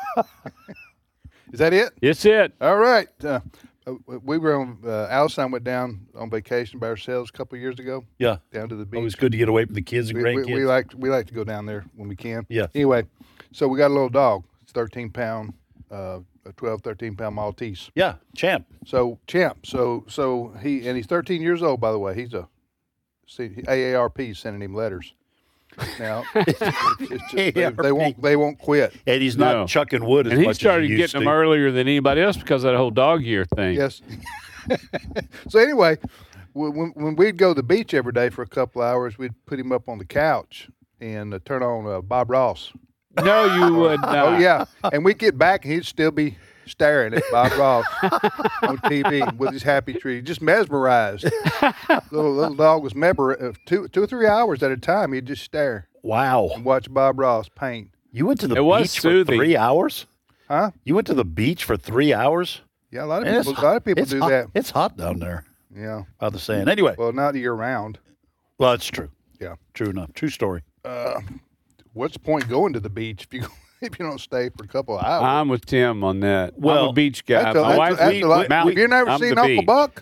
Is that it? It's it. All right. Uh, uh, we were on, uh, Alice and I went down on vacation by ourselves a couple of years ago, Yeah. down to the beach. Always good to get away from the kids and we, we, grandkids. we like we like to go down there when we can. Yeah. Anyway, so we got a little dog. It's thirteen pound, uh, a twelve, thirteen pound Maltese. yeah, champ. So Champ. So so he and he's thirteen years old, by the way. He's a see, A A R P sending him letters. Now it's, it's just, they, they won't they won't quit. And he's not No. chucking wood as And he much started as he used getting them to. earlier than anybody else because of that whole dog year thing. Yes. So anyway, when when we'd go to the beach every day for a couple of hours, we'd put him up on the couch and uh, turn on uh, Bob Ross. No, you would not. Oh yeah, and we'd get back and he'd still be staring at Bob Ross on T V with his happy tree, just mesmerized. little little dog was memor- uh, two two or three hours at a time. He'd just stare Wow. and watch Bob Ross paint. You went to the It was beach soothing. for three hours? Huh? You went to the beach for three hours? Yeah, a lot of And people. it's A lot of people it's do hot. that. It's hot down there. Yeah. By the sand. Anyway, Well, not year round. well, it's true. Yeah. True enough. True story. Uh, what's the point going to the beach if you if you don't stay for a couple of hours? I'm with Tim on that. I'm Well, a beach guy. That's a- My that's a- wife, that's we, a lot- Mountain- have you never I'm seen the Uncle beach. Buck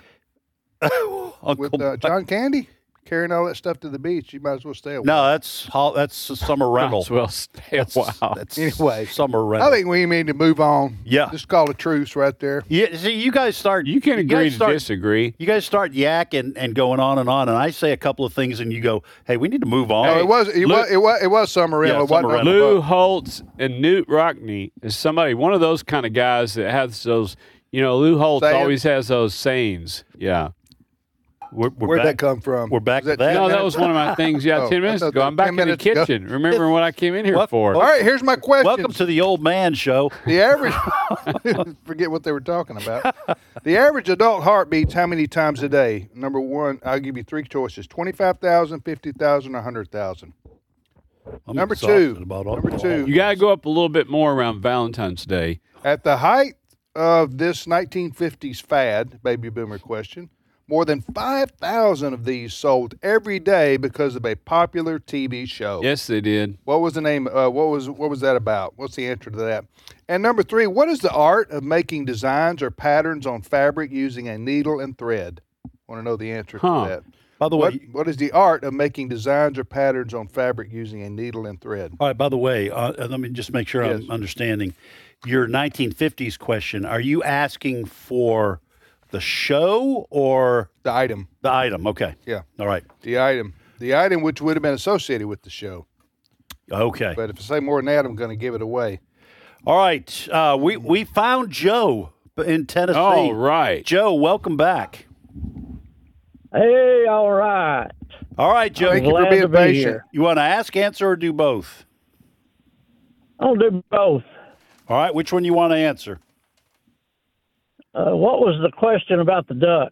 Uncle with uh, John Candy carrying all that stuff to the beach? You might as well stay away. No, that's hol- that's a summer rental. Might as well stay a That's, while. that's Anyway, summer rental. I think we need to move on. Yeah. Just call a truce right there. yeah, see, you guys start. You can agree guys to start, disagree. You guys start yakking and going on and on, and I say a couple of things, and you go, "Hey, we need to move on." No, it was it Lou- was it was it was summer rental. Yeah, It wasn't summer Uncle Lou Buck. Holtz and Newt Rockney is somebody, one of those kind of guys that has those, you know, Lou Holtz Sayings? always has those sayings. Yeah. We're, we're Where'd back. that come from? We're back Was to that. ten No, that minutes? was one of my things, yeah, Oh, ten I minutes thought ago. that I'm was back ten in the minutes ago. kitchen, remembering what I came in here Well- for. All right, here's my question. Welcome to the Old Man Show. The average, forget what they were talking about. The average adult heart beats how many times a day? Number one, I'll give you three choices: twenty-five thousand, fifty thousand, or one hundred thousand. I'm Number exhausted two. About Number alcohol. two. You got to go up a little bit more around Valentine's Day. At the height of this nineteen fifties fad, baby boomer question, more than five thousand of these sold every day because of a popular T V show. Yes, they did. What was the name? Uh, what was what was that about? What's the answer to that? And number three, what is the art of making designs or patterns on fabric using a needle and thread? Want to know the answer Huh. to that? By the What, way, what is the art of making designs or patterns on fabric using a needle and thread? all right. By the way, uh, let me just make sure Yes. I'm understanding your nineteen fifties question. Are you asking for the show or The item. the item? Okay. Yeah. All right. The item. The item which would have been associated with the show. Okay. But if I say more than that, I'm going to give it away. All right. Uh, we we found Joe in Tennessee. Oh, right. Joe, welcome back. Hey, all right. All right, Joe. I'm glad to be here. You want to ask, answer, or do both? I'll do both. All right. Which one you want to answer? Uh, what was the question about the duck?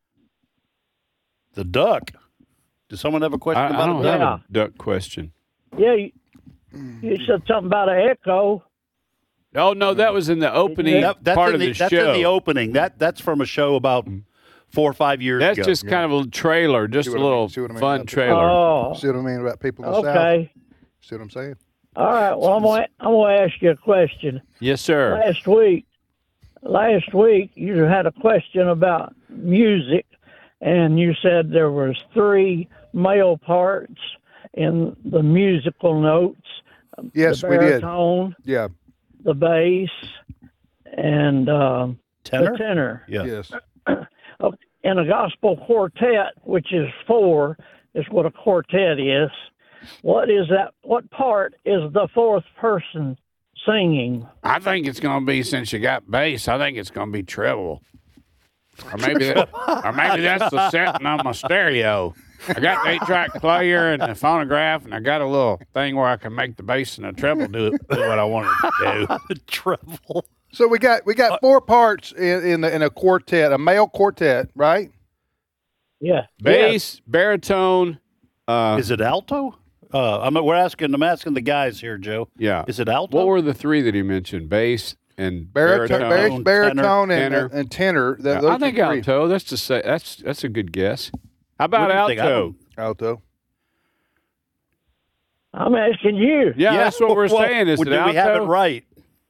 The duck. Does someone have a question I, about I don't a duck? have a duck question. Yeah, you, you said something about an echo. Oh, no, that was in the opening That- that's part in of the, the that's show. in the opening. That that's from a show about four or five years That's ago. just kind of a little trailer, just See a what I little mean? See what I mean fun about that? trailer. Oh, See what I mean about people in the South? okay. See what I'm saying? All right. Well, I'm going I'm going to ask you a question. Yes, sir. Last week, last week you had a question about music, and you said there was three male parts in the musical notes. Yes, the we did. baritone, Yeah. the bass, and um, tenor. the tenor. Yeah. Yes. In a gospel quartet, which is four, is what a quartet is. What is that? What part is the fourth person singing? I think it's going to be, since you got bass, I think it's going to be treble. Or maybe, that, or maybe that's the setting on my stereo. I got the eight-track player and the phonograph, and I got a little thing where I can make the bass and the treble do, do what I wanted to do. The treble. So we got we got four parts in in, the, in a quartet, a male quartet, right? Yeah. Bass, baritone. Uh, Is it alto? Uh, I'm, we're asking. I'm asking the guys here, Joe. Yeah. Is it alto? What were the three that he mentioned? Bass and Baritone, baritone. baritone, baritone and, tenor. and tenor. That, Yeah, those I think are three. alto. That's just say that's that's a good guess. How about What do you think? I alto? don't- Alto. I'm asking you. Yeah, that's what we're well, saying. Is well, it do alto? we have it right?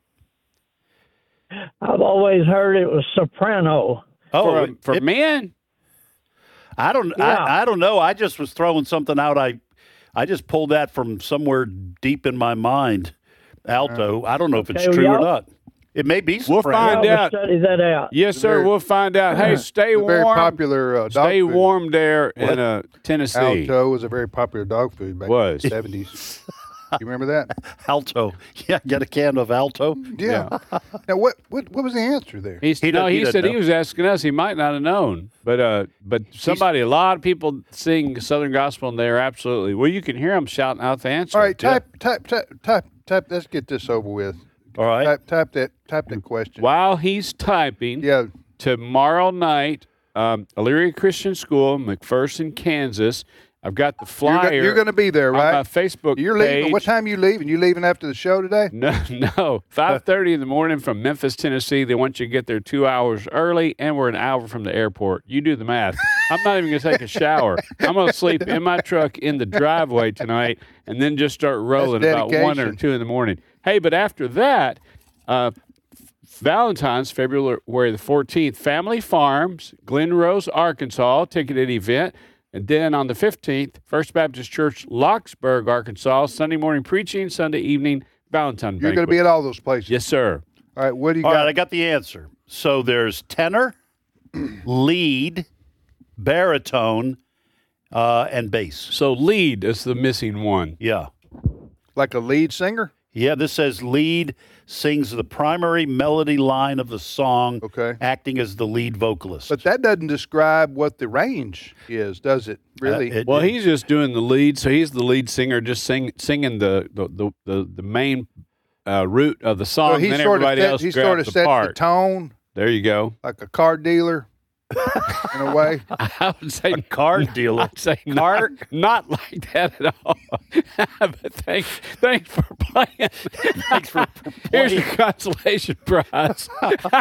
I've always heard it was soprano. Oh, for, it- for it- men? I don't. Yeah. I, I don't know. I just was throwing something out. I, I just pulled that from somewhere deep in my mind. Alto. I don't know if it's Okay, true or y'all- not. It may be. We'll soprano. find I'll out. study that out. Yes, sir. very- We'll find out. Hey, stay It's a very warm. popular uh, dog Stay food. warm there What? in uh, Tennessee. Alto was a very popular dog food back Was. in the seventies. You remember that? Alto. Yeah, get a can of Alto. Yeah. Now, what, what what was the answer there? He's, He no, doesn't- he he, doesn't said he know. was asking us. He might not have known, but uh, but somebody, a lot of people sing Southern gospel, and they're absolutely well. You can hear them shouting out the answer. All right, type, type, type, type, type. Let's get this over with. All right. Type, type that, type that question. While he's typing, Yeah. tomorrow night, um, Elyria Christian School, McPherson, Kansas. I've got the You're, flyer. go- you're going to be there, on right? my Facebook You're leaving. page. What time you leaving? You leaving after the show today? No, no. Five thirty in the morning from Memphis, Tennessee. They want you to get there two hours early, and we're an hour from the airport. You do the math. I'm not even gonna take a shower. I'm gonna sleep in my truck in the driveway tonight, and then just start rolling about one or dedication. two in the morning. Hey, but after that, uh, Valentine's, February the fourteenth, Family Farms, Glen Rose, Arkansas, ticketed event. And then on the fifteenth, First Baptist Church, Locksburg, Arkansas, Sunday morning preaching, Sunday evening, Valentine You're going to banquet. be at all those places. Yes, sir. All right. What do you All got? right, I got the answer. So there's tenor, lead, baritone, uh, and bass. So lead is the missing one. Yeah. Like a lead singer? Yeah, this says lead sings the primary melody line of the song, Okay. acting as the lead vocalist. But that doesn't describe what the range is, does it? Really? Uh, it- Well, he's just doing the lead, so he's the lead singer, just sing, singing the the the, the, the main uh, root of the song. so and he then sort of everybody set, else he grabs sort of the sets part. the tone There you go. like a car dealer in a way. I would say a card dealer. I'd say not, not like that at all. But thanks, thanks for playing. Thanks for Here's your playing. consolation prize.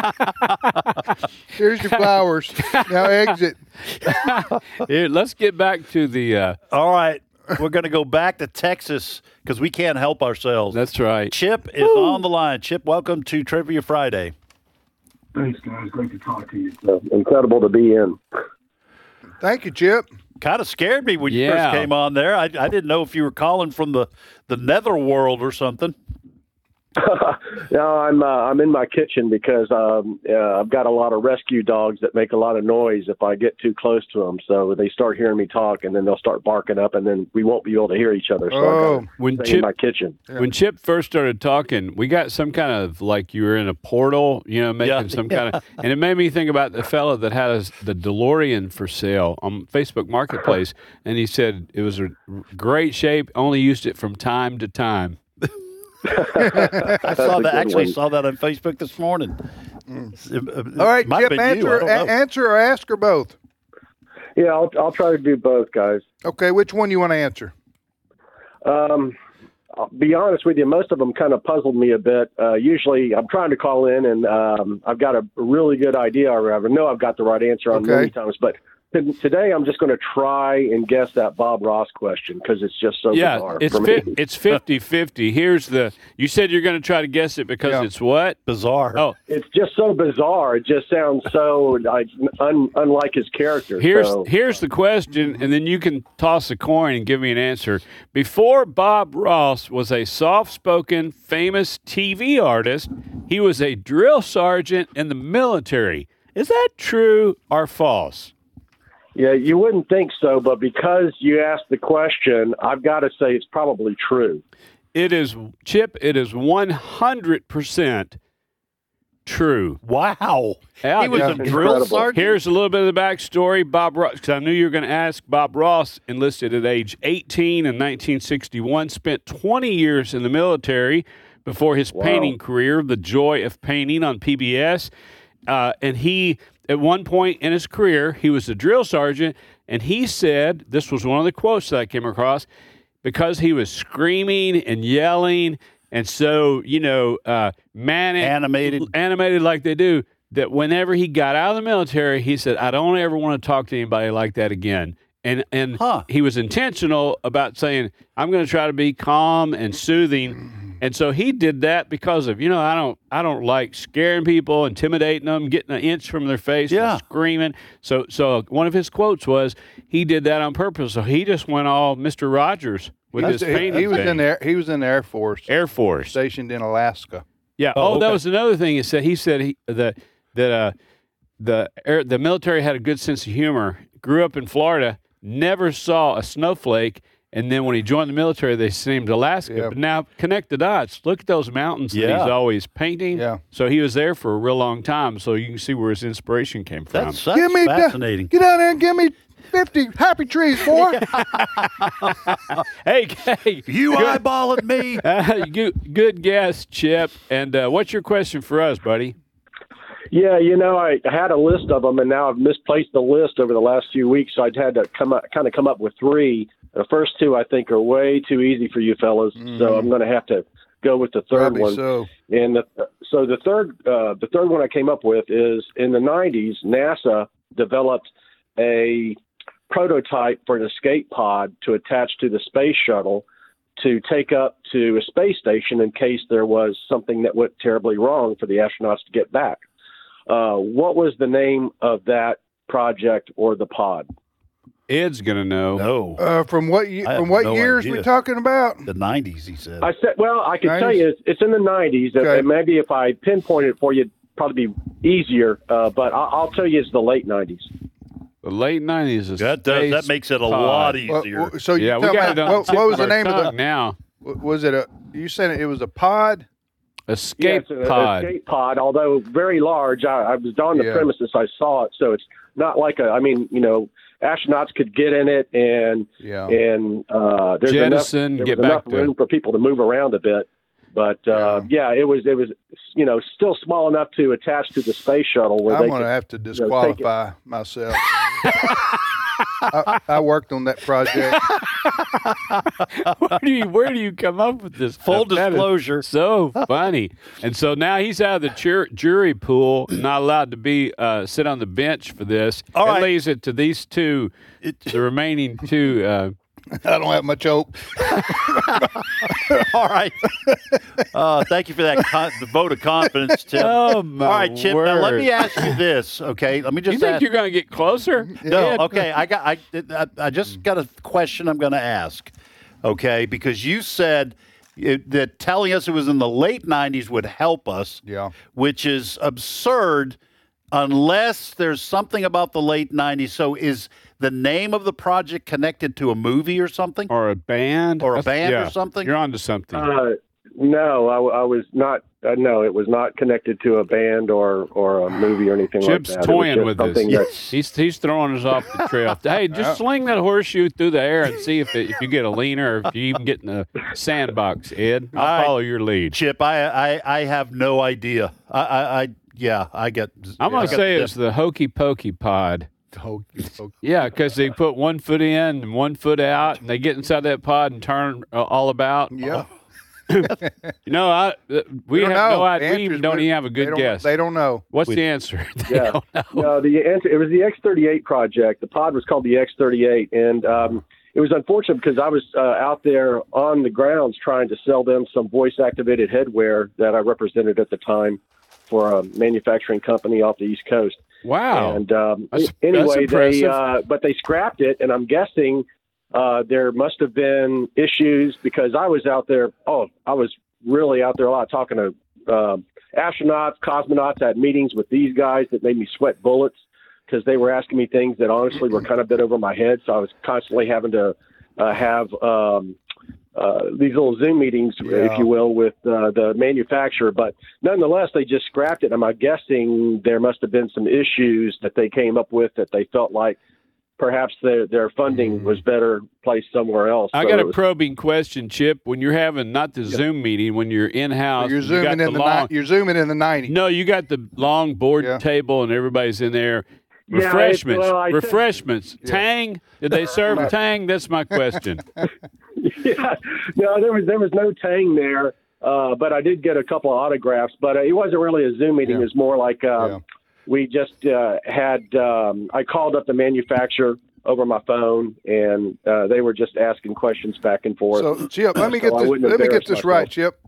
Here's your flowers. Now exit. Here, let's get back to the. Uh, All right, we're going to go back to Texas because we can't help ourselves. that's right. Chip is on the line. Chip, welcome to Trivia Friday. Thanks, guys. Great to talk to you. Uh, incredible to be in. Thank you, Chip. Kind of scared me when you Yeah. first came on there. I, I didn't know if you were calling from the, the netherworld or something. no, I'm uh, I'm in my kitchen because um, uh, I've got a lot of rescue dogs that make a lot of noise if I get too close to them. So they start hearing me talk, and then they'll start barking up, and then we won't be able to hear each other. So Oh, I when gotta stay Chip- in my kitchen. When Chip first started talking, we got some kind of like you were in a portal, you know, making Yeah. some kind of, and it made me think about the fella that had his, the DeLorean for sale on Facebook Marketplace, and he said it was a great shape, only used it from time to time. I saw a that. good Actually, one. saw that on Facebook this morning. All right, Might have Chip, been you, answer, I don't a- know. answer or ask or both. Yeah, I'll I'll try to do both, guys. Okay, which one you want to answer? Um, I'll be honest with you, most of them kind of puzzled me a bit. Uh, usually, I'm trying to call in, and um, I've got a really good idea, or I know I've got the right answer on Okay. many times, but. t- Today, I'm just going to try and guess that Bob Ross question because it's just so Yeah, bizarre it's for me. fi- it's fifty-fifty. Here's the, you said you're going to try to guess it because Yeah. it's what? Bizarre. Oh, It's just so bizarre. It just sounds so like un, unlike his character. Here's so. here's the question, and then you can toss a coin and give me an answer. Before Bob Ross was a soft-spoken, famous T V artist, he was a drill sergeant in the military. Is that true or false? Yeah, you wouldn't think so, but because you asked the question, I've got to say it's probably true. It is, Chip. It is one hundred percent true. Wow. Yeah, he was yeah. a drill Incredible. sergeant. Here's a little bit of the backstory. Bob Ross, because I knew you were going to ask. Bob Ross enlisted at age eighteen in nineteen sixty-one, spent twenty years in the military before his Wow. painting career, The Joy of Painting on P B S. Uh, and he, at one point in his career, he was a drill sergeant, and he said, this was one of the quotes that I came across, because he was screaming and yelling and so, you know, uh, manic, Animated. animated like they do, that whenever he got out of the military, he said, I don't ever want to talk to anybody like that again. And and Huh. he was intentional about saying, I'm going to try to be calm and soothing. And so he did that because of, you know, I don't I don't like scaring people, intimidating them, getting an inch from their face, Yeah. and screaming. So so one of his quotes was, he did that on purpose. So he just went all Mister Rogers with He's- his he, painting he was thing. in there. He was in the Air Force, Air Force. stationed in Alaska. Yeah. Oh, Oh, that okay. was another thing. He said he said he, that that uh, the air, the military had a good sense of humor. Grew up in Florida, never saw a snowflake, and then when he joined the military, they sent him to Alaska. Yeah. But now connect the dots. Look at those mountains that Yeah. he's always painting. Yeah. So he was there for a real long time. So you can see where his inspiration came from. That's, that's Give me the- fascinating. Get down there and give me fifty happy trees, boy. hey, hey, You eyeballing me? uh, good, good guess, Chip. And uh, what's your question for us, buddy? Yeah, you know, I had a list of them, and now I've misplaced the list over the last few weeks, so I'd had to come up, kind of come up with three. The first two, I think, are way too easy for you fellas, so I'm going to have to go with the third Probably one. so. And the, so the third, uh, the third one I came up with is in the nineties, NASA developed a prototype for an escape pod to attach to the space shuttle to take up to a space station in case there was something that went terribly wrong for the astronauts to get back. Uh, what was the name of that project or the pod? Ed's gonna know. No. Uh, from what ye- I have from what no years idea. we talking about? The nineties, he said. I said, well, I can tell nineties? you it's, it's in the nineties. Okay. And maybe if I pinpoint it for you, it'd probably be easier. Uh, but I, I'll tell you it's the late nineties. The late nineties is that does, that makes it a lot Well, easier. well, so you Yeah, we tell got me, it on what, tip what was of the our name of the? tongue now. w- Was it a? You said it was a pod? Escape Yeah, it's a- pod. Escape pod, although very large. I, I was on the Yeah. premises. I saw it, so it's not like a. I mean, you know, astronauts could get in it, and Yeah. and uh, there's Jettison, enough, there get was enough back to- room for people to move around a bit. But uh, yeah. it was it was you know still small enough to attach to the space shuttle. Where I'm they going to could, have to know, take it. disqualify myself. I, I worked on that project. where do you where do you come up with this? Full stuff? That is disclosure. so funny. And so now he's out of the jur- jury pool, not allowed to be uh, sit on the bench for this. All That right. leaves it to these two, the remaining two. Uh, I don't have much hope. All right. Uh, thank you for that con- the vote of confidence, Chip. Oh, my All right, Chip. Now let word. me ask you this, okay? Let me just you think ask. you're going to get closer? No, Ed? okay. I got. I, I. I just got a question I'm going to ask. Okay, because you said it, that telling us it was in the late nineties would help us. Yeah. Which is absurd unless there's something about the late nineties. So is the name of the project connected to a movie or something? Or a band? Or a That's- band yeah, or something? You're on to something. Uh, no, I, I was not. Uh, no, it was not connected to a band or, or a movie or anything Chip's like that. toying It was with just something this. that- He's he's throwing us off the trail. Hey, just sling that horseshoe through the air and see if it, if you get a leaner or if you even get in the sandbox, Ed. I'll I- follow your lead. Chip, I, I, I have no idea. I, I, I yeah, I get. I'm I going got to say the- it's the Hokey Pokey Pod. Hokey Pokey. Yeah, because they put one foot in and one foot out, and they get inside that pod and turn uh, all about. Yeah. You know, I uh, we, We don't have know. no idea. We Answers, even don't we- even have a they good don't- guess. They don't know. What's We- the answer? They Yeah. don't know. No, the answer, it was the X thirty-eight project. The pod was called the X thirty-eight, and um, it was unfortunate because I was uh, out there on the grounds trying to sell them some voice-activated headwear that I represented at the time for a manufacturing company off the East Coast. Wow. And um, That's- anyway, that's they impressive. uh, but they scrapped it, and I'm guessing uh, there must have been issues because I was out there. Oh, I was really out there a lot talking to uh, astronauts, cosmonauts. I had meetings with these guys that made me sweat bullets because they were asking me things that honestly were kind of a bit over my head. So I was constantly having to uh, have um, uh, these little Zoom meetings, Yeah. if you will, with uh, the manufacturer. But nonetheless, they just scrapped it. And I'm guessing there must have been some issues that they came up with that they felt like perhaps their their funding was better placed somewhere else. I So got it a was- probing question, Chip. When you're having not the Zoom meeting, when you're in house, You're you zooming got in the the long. ni- you're zooming in the nineties. No, you got the long board Yeah. table and everybody's in there. Yeah, it's- Refreshments. well, I think- Refreshments. Tang. Did they serve Tang? That's my question. yeah, no, there was there was no Tang there, uh, but I did get a couple of autographs. But uh, it wasn't really a Zoom meeting; Yeah. it was more like uh, Yeah. we just uh, had. Um, I called up the manufacturer over my phone, and uh, they were just asking questions back and forth. So, Chip, let me get So I this. wouldn't Let me get embarrass this myself. right, Chip.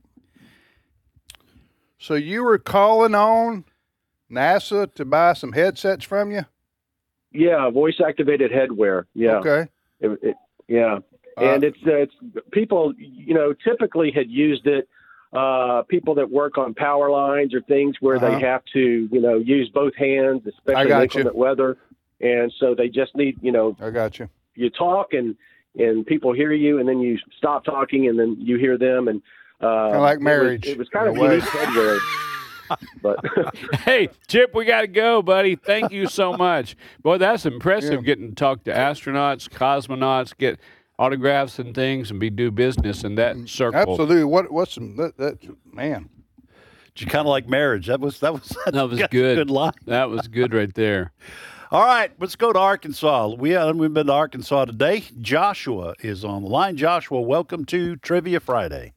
So you were calling on NASA to buy some headsets from you? Yeah, voice activated headwear. Yeah. Okay. It, it, yeah, Uh, and it's uh, it's people you know typically had used it. Uh, people that work on power lines or things where Uh-huh. they have to you know use both hands, I especially in got you. inclement weather, and so they just need you know I got you. you talk and and people hear you, and then you stop talking, and then you hear them, and uh, Kinda like it was- marriage, It was, kind in of a way. unique headwear. But Hey, Chip, we got to go, buddy. Thank you so much. Boy, that's impressive Yeah. getting to talk to astronauts, cosmonauts, get autographs and things, and be do business in that circle. Absolutely. What? What's some? That, that man. kind of like marriage. That was that was That was that's a good. Good line. That was good right there. All right, let's go to Arkansas. We uh, we've been to Arkansas today. Joshua is on the line. Joshua, welcome to Trivia Friday.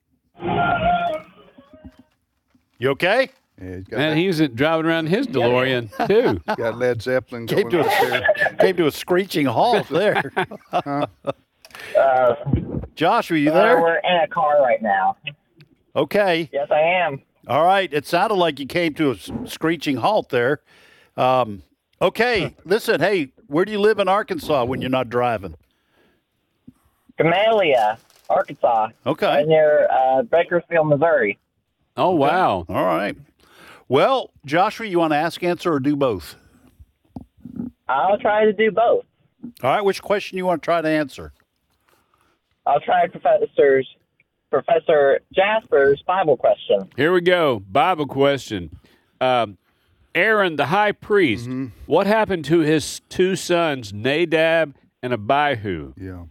You okay? Yeah, he's got, And that, he's uh, driving around his DeLorean, too. got Led Zeppelin Came going to up there. a came to a screeching halt there. Uh, Joshua, you uh, there? we're in a car right now. Okay. Yes, I am. All right. It sounded like you came to a s- screeching halt there. Um, okay. Listen, hey, where do you live in Arkansas when you're not driving? Camellia, Arkansas. Okay. Right near uh, Bakersfield, Missouri. Oh, wow. All right. Well, Joshua, you want to ask, answer, or do both? I'll try to do both. All right. Which question you want to try to answer? I'll try Professor's Professor Jasper's Bible question. Here we go. Bible question. Um, Aaron, the high priest, Mm-hmm. what happened to his two sons, Nadab and Abihu? Yeah.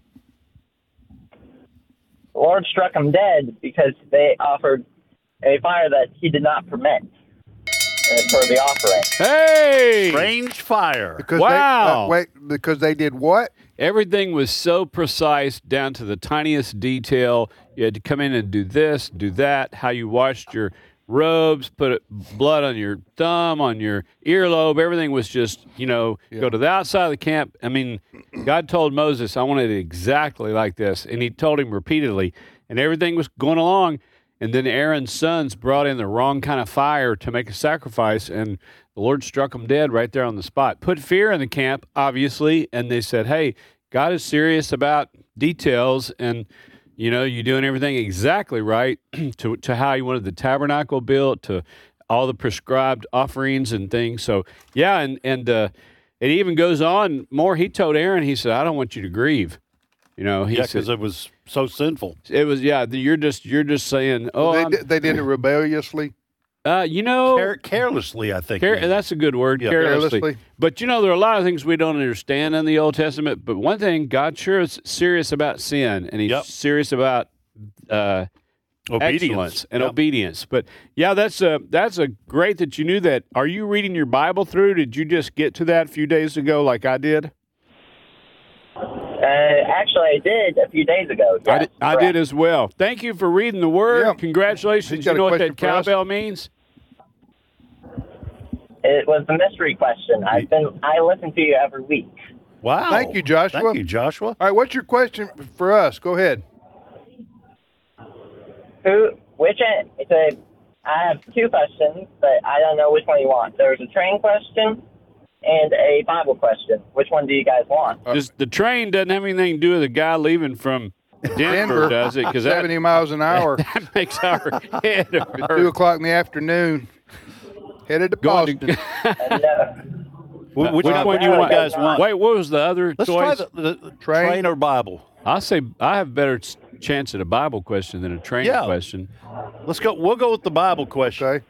The Lord struck them dead because they offered a fire that he did not permit uh, for the offering. Hey! Strange fire. Because Wow. They, uh, wait, because they did what? Everything was so precise down to the tiniest detail. You had to come in and do this, do that, how you washed your robes, put it, blood on your thumb, on your earlobe. Everything was just, you know, go to the outside of the camp. I mean, God told Moses, I wanted it exactly like this. And he told him repeatedly. And everything was going along. And then Aaron's sons brought in the wrong kind of fire to make a sacrifice. And the Lord struck them dead right there on the spot. Put fear in the camp, obviously. And they said, hey, God is serious about details. And You know, you're doing everything exactly right to to how you wanted the tabernacle built, to all the prescribed offerings and things. So, yeah, and and uh, it even goes on more. He told Aaron, he said, "I don't want you to grieve." You know, he yeah, said because it was so sinful. It was, yeah. You're just you're just saying, oh, they I'm, did, they did it rebelliously. Uh, you know, Care- carelessly, I think. Care, that's a good word, Yeah. carelessly. Carelessly. But you know, there are a lot of things we don't understand in the Old Testament. But one thing, God sure is serious about sin, and He's Yep. serious about uh, Obedience. excellence and Yep. obedience. But yeah, that's a that's a great that you knew that. Are you reading your Bible through? Did you just get to that a few days ago, like I did? Uh, actually, I did a few days ago. I Yes, did, I correct. did as well. Thank you for reading the Word. Yeah. Congratulations. He's got You a know what question that for us? cowbell means? It was the mystery question. I've been I listen to you every week. Wow. Thank you, Joshua. Thank you, Joshua. All right, what's your question for us? Go ahead. Who? Which? It's a. I have two questions, but I don't know which one you want. There's a train question and a Bible question. Which one do you guys want? Just, the train doesn't have anything to do with a guy leaving from Denver, Denver, does it? Because that, seventy miles an hour, that makes our head two hurt. o'clock in the afternoon, headed to Going Boston. to, And, uh, Wh- Which Which one one do you you want? guys want? Wait, what was the other Let's choice? try the, the Train. train. or Bible. I say I have better s- chance at a Bible question than a train Yeah. question. Let's go. We'll go with the Bible question. Okay.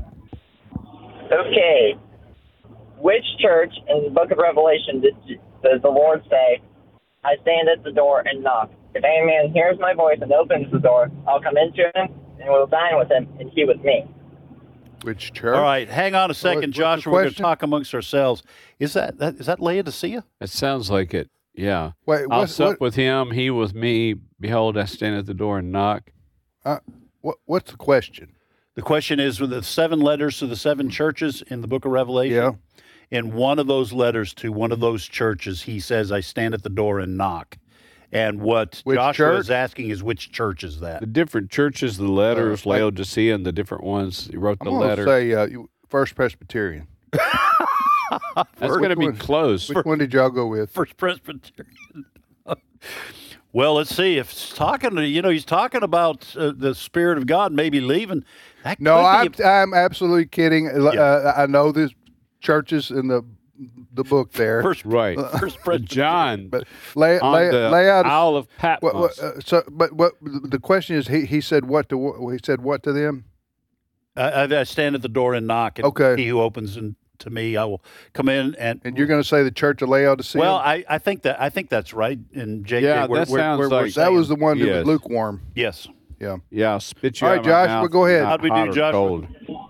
okay. Which church in the Book of Revelation did, does the Lord say, "I stand at the door and knock. If any man hears my voice and opens the door, I'll come into him and will dine with him, and he with me." Which church? All right, hang on a What- second, what's the Joshua. We're going to question? talk amongst ourselves. Is that, that is that Laodicea? It sounds like it. Yeah. Wait, I'll what's, sup what, with him, he with me. Behold, I stand at the door and knock. uh, what, what's the question? The question is with the seven letters to the seven churches in the book of Revelation. Yeah. In one of those letters to one of those churches, he says, "I stand at the door and knock." And what Which Joshua church? is asking is, which church is that? The different churches, the letters, Uh, I- Laodicea, and the different ones. He wrote I'm the going to letter. say uh, you- First Presbyterian. That's going to be one? close. Which one did y'all go with? First Presbyterian. Well, let's see. If it's talking to, you know, he's talking about uh, the Spirit of God maybe leaving. That No, could I'm, be- I'm absolutely kidding. Uh, Yeah. I know there's churches in the the book there. First, Right. First But Presbyterian. John, But lay, on lay, the lay out. Isle of Patmos. What, what, uh, so, but what the question is? He he said what to he said what to them? I, I stand at the door and knock. And Okay. He who opens and to me, I will come in and. And you're going to say the Church of Laodicea? Well, I, I think that I think that's right. And J K, Yeah, we're, that we're, sounds we're, we're like- that was the one that Yes. was lukewarm. yes. Yeah. yeah, I'll spit you All out right, of my Joshua, mouth, go ahead. not How'd we do, hot or Joshua? cold.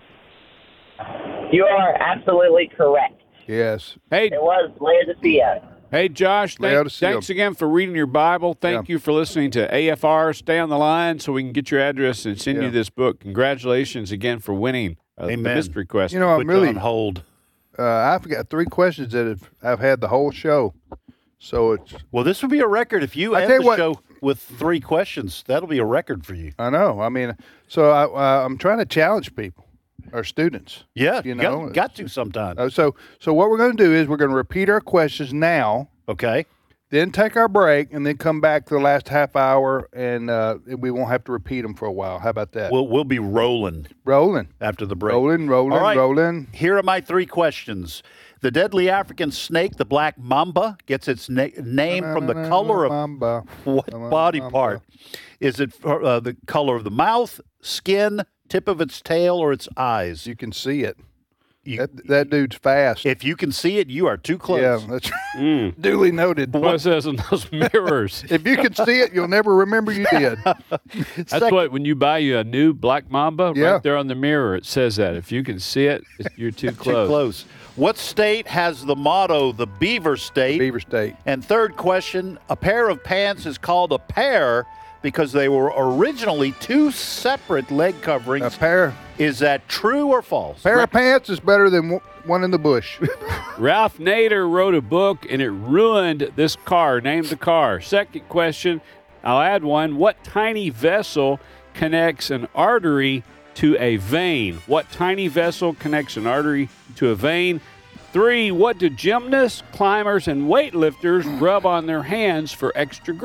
You are absolutely correct. Yes. Hey, It was Laodicea. Hey, Josh, thank, Laodicea. thanks again for reading your Bible. Thank you for listening to A F R. Stay on the line so we can get your address and send Yeah. you this book. Congratulations again for winning uh, the Amen. mystery question. You know, I'm Put really. on hold. Uh, I've got three questions that have, I've had the whole show. So it's. Well, this would be a record if you I end tell the you what- show with three questions. That'll be a record for you. I know. I mean, so I, uh, I'm trying to challenge people, or students. Yeah, You you know, got, got to sometime. Uh, so, so what we're going to do is we're going to repeat our questions now, Okay. then take our break, and then come back to the last half hour, and uh, we won't have to repeat them for a while. How about that? We'll we'll be rolling rolling, after the break. rolling, rolling, All right. rolling. Here are my three questions. The deadly African snake, the black mamba, gets its na- name from the color of Mamba. what body Mamba. part? Is it uh, the color of the mouth, skin, tip of its tail, or its eyes? You can see it. You- that, that dude's fast. If you can see it, you are too close. Yeah, that's Mm. duly noted. What it says in those mirrors. If you can see it, you'll never remember you did. That's Second- what, when you buy you a new black mamba, Yeah. right there on the mirror, it says that. If you can see it, you're too Too close. close. What state has the motto, the Beaver State? Beaver State. And third question, a pair of pants is called a pair because they were originally two separate leg A coverings. pair, Is that true or false? pair of pants is better than one- one in the bush. Ralph Nader wrote a book and it ruined this car. Name the car. Second question, I'll add one. What tiny vessel connects an artery to a vein? What tiny vessel connects an artery to a vein? Three, what do gymnasts, climbers, and weightlifters rub on their hands for extra grip?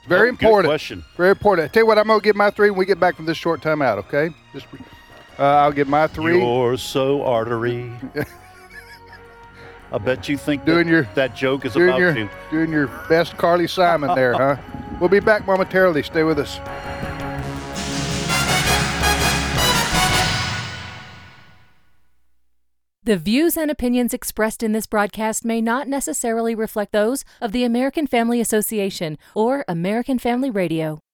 Very Oh, good important. question. Very important. I tell you what, I'm going to give my three when we get back from this short time out, okay? Just, uh, I'll give my three. You're so artery. I bet you think doing that, your, that joke is doing about your, you. Doing your best Carly Simon there, huh? We'll be back momentarily. Stay with us. The views and opinions expressed in this broadcast may not necessarily reflect those of the American Family Association or American Family Radio.